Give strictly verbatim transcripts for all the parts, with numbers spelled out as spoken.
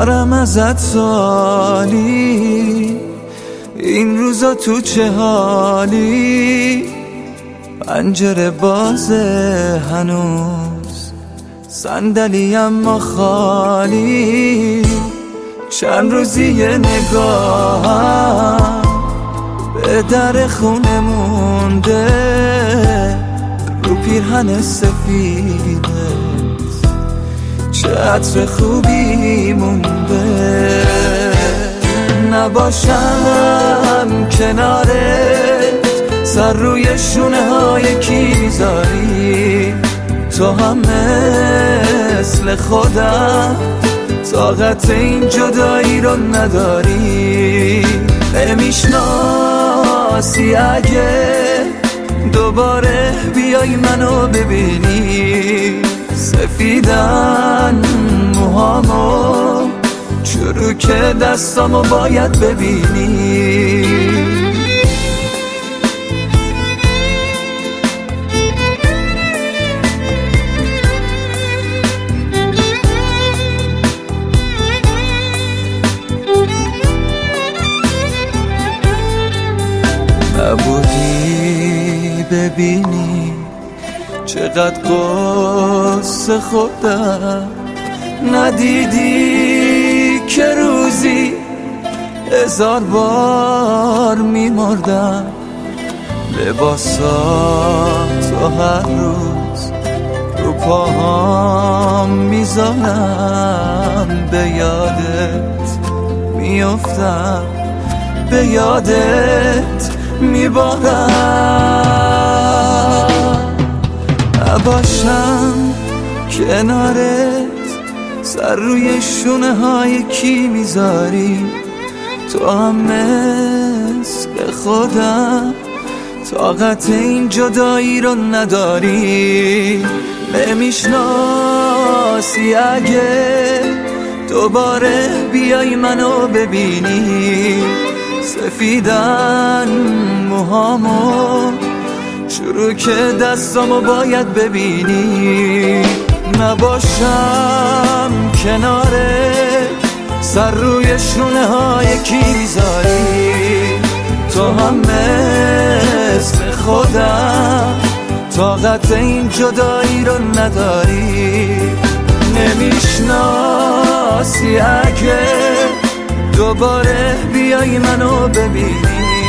دارم ازت سوالی، این روزا تو چه حالی؟ پنجره بازه هنوز، صندلی اما خالی. چند روزی نگاهم به در خونه مونده، رو پیرهن سفیدت چه عطر خوبی مونده. نباشم کنارت، سر روی شونه های کی میذاری؟ تو هم مثل خودم طاقت این جدایی رو نداری. نمیشناسی اگه دوباره بیای منو ببینی، سفیدن موهامو، چروک دستامو باید ببینی. نبودی ببینی چقدر قصه خودم، ندیدی که روزی هزار بار میمردم. لباساتو هر روز رو پاهام میذارم، به یادت میافتم، به یادت میبارم. نباشم کنارت، سر روی شونه های کی میذاری؟ تو هم مثل خودم طاقت این جدایی رو نداری. نمیشناسی اگه دوباره بیای منو ببینی، سفیدن موهامو، چروک دستامو باید ببینی. نباشم کنارت، سر روی شونه های کی میذاری؟ تو هم مثل خودم طاقت این جدایی رو نداری. نمیشناسی اگه دوباره بیای منو ببینی،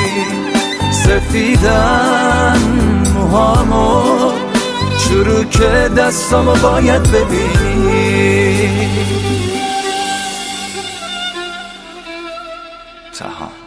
سفیدن موهامو، چروک دستامو باید ببینی. سهام.